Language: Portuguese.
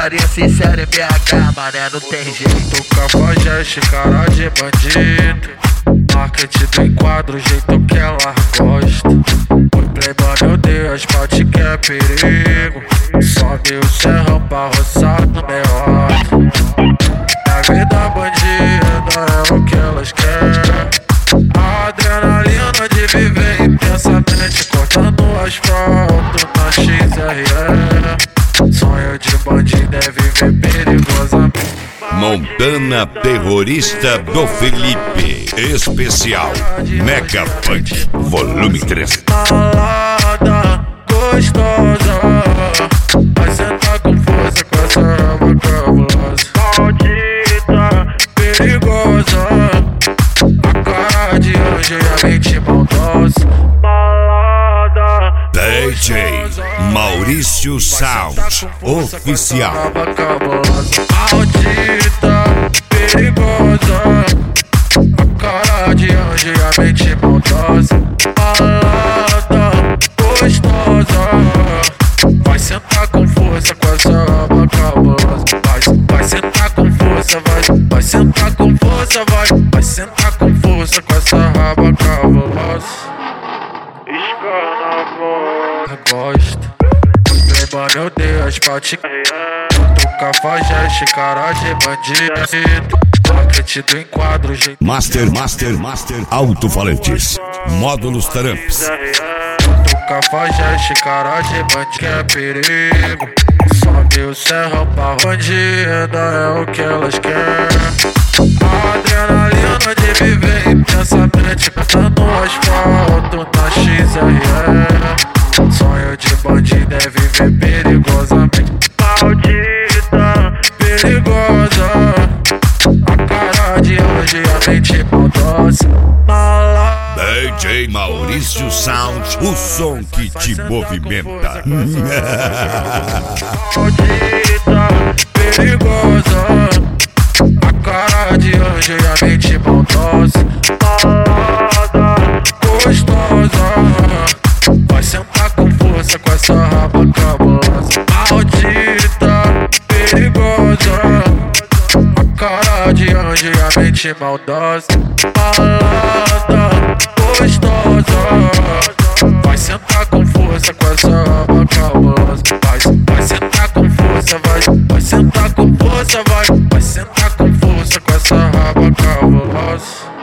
putaria sincera em BH, mané, não tem jeito. Cafajeste, cara de bandido. Marketing do enquadro, o jeito que ela gosta. Oi, playboy, meu Deus, pode que é perigo. Sobe o serrão pra roçar no meio. A vida bandida é o que elas querem. A adrenalina de viver intensamente, cortando o asfalto na XRE. Sonho de bandido é viver perigosamente. Montana Terrorista do Felipe. Especial Mega Funk Volume 3. Malada, gostosa, vai sentar com força com essa boca cabulosa. Maldita, perigosa, a cara de anjo e a mente maldosa. Malada, DJ Maurício Sound Oficial. Maldita, perigosa, a cara de anjo e a mente maldosa. Malada, gostosa, vai sentar com força com essa aba cabulosa. Vai sentar com força, vai sentar com força, vai sentar com força com essa raba cabulosa. Escana, gosta. Playboy, meu Deus, pode Cafajeste, cara de bandido. Marketing do enquadro, jeito Master Alto-falantes. Módulos Tramps. Cafajeste, cara de bandido, que é perigo. Sobe o serrão pra bandida, é o que elas querem. A adrenalina de viver intensamente, cortando o asfalto na XRE. Sonho de bandido é viver perigosamente. Maldita, perigosa, a cara de anjo e a mente maldosa. Malada, DJ Maurício Sound, o som que te movimenta. maldita, perigosa, a cara de anjo e a mente maldosa. Malada, gostosa, vai sentar com força com essa raba cabulosa. Maldita, perigosa, a cara de anjo e a mente maldosa. Malada, gostosa, vai sentar com força com essa raba cabulosa. Vai sentar com força, vai sentar com força, vai sentar com força com essa raba cabulosa.